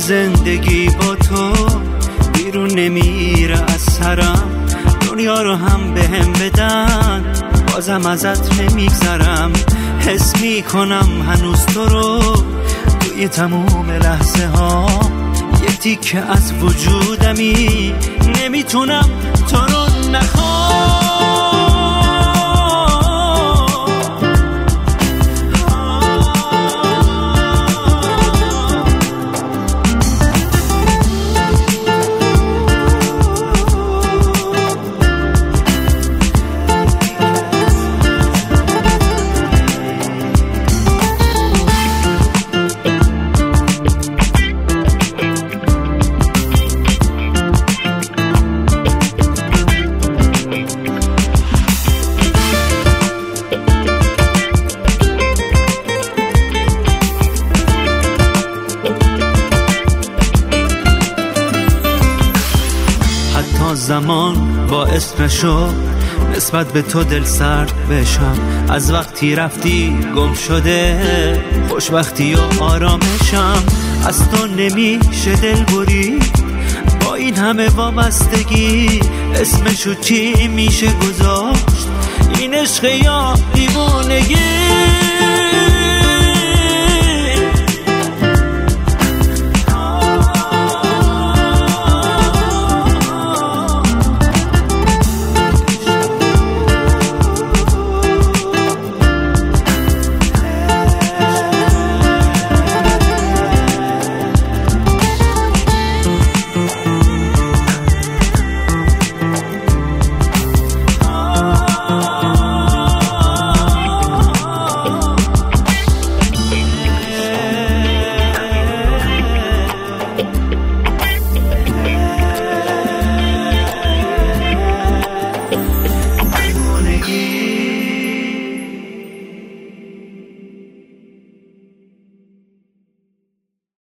زندگی با تو بیرون نمیره از سرم، دنیا رو هم بهم بدن بازم ازت نمیگذرم. حس میکنم هنوز تو رو توی تموم لحظه ها، یه تیکه از وجودمی، نمیتونم تو رو نخوام. زمان باعث نشد نسبت به تو دل سرد بشم، از وقتی رفتی گم شده خوشبختی و آرامشم. از تو نمیشه دل برید با این همه وابستگی، اسمشو چی میشه گذاشت این عشق یا دیوونگی؟